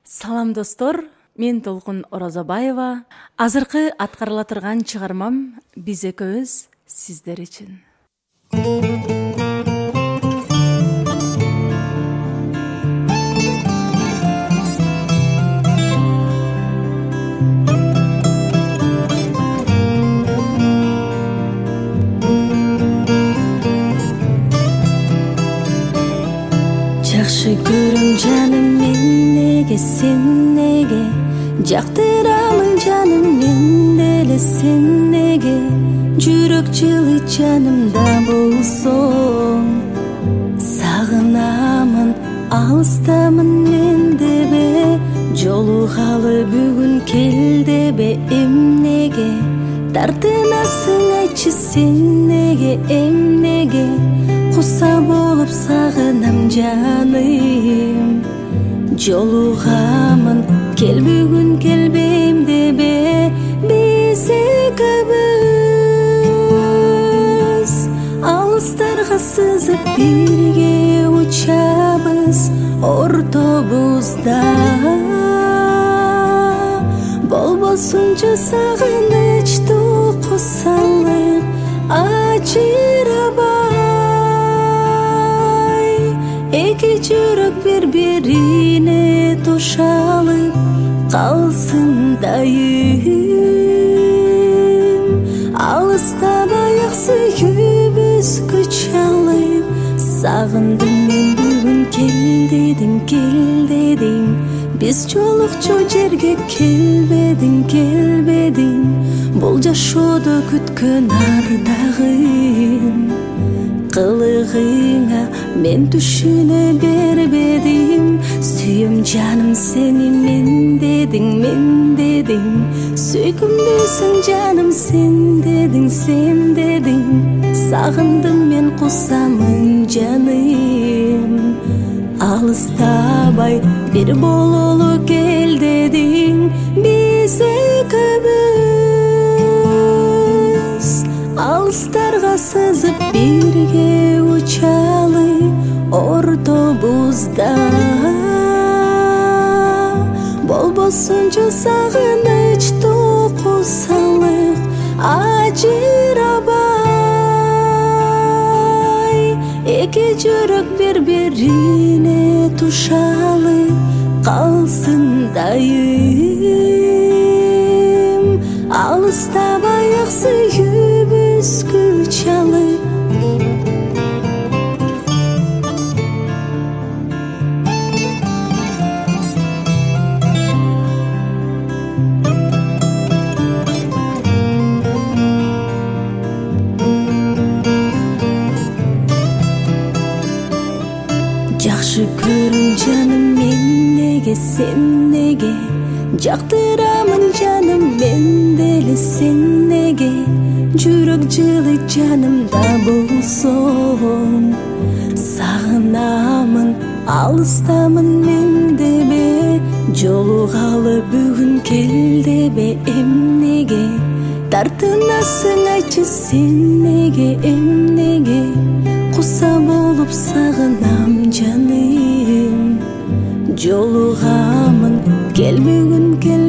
Салам достор, мен Толкун Оразабаева. Азыркы аткарыла турган чыгармам биз экөөбүз сиздер үчүн. Жакшы көрөм жаным мен неге сен неге, жактырамын жаным мен деле сен неге, жүрөк жылы жанымда болсоң. Сагынамын алыстамын мен дебе, жолугалы бүгүн кел дебе эмнеге, тартынасың айтчы сен неге эмнеге, куса болуп сагынам жаным. Жолугамын кел бүгүн келбейм дебе, биз экөөбүз алыстарга сызып бирге учабыз ортобузда. Болбосунчу сагынычтуу кусалык ажырабай, эки жүрөк бири-бирине тушалып калсын дайым. Алыстабай ак сүйүүбүзгө чалып, сагындым мен бүгүн кел дедиң. Биз жолукчу жерге келбедиң, бул жашоодо күткөн ардагым. Кылыгыңа мен түшүнө бербедим, сүйөм жаным сени мен дедиң. Сүйкүмдүүсүң жаным сен дедиң. Сагындым мен кусамын жаным. Алыстабай бир бололу кел дедиң, биз экөөбүз алыстарга сызып бирге учалы ортобузда. Болбосунчу сагынычтуу кусалык ажырабай, эки жүрөк бири-бирине тушалып калсын дайым. Алыстабай ак сүйүүбүзгө чалып, жакшы көрөм жаным мен неге сен неге, жактырамын жаным мен деле сен неге, жүрөк жылы жанымда болсоң. Сагынамын алыстамын мен дебе, жолугалы бүгүн кел дебе эмнеге, тартынасың айтчы сен неге эмнеге, куса болуп сагынам жаным. Жолугамын кел бүгүн кел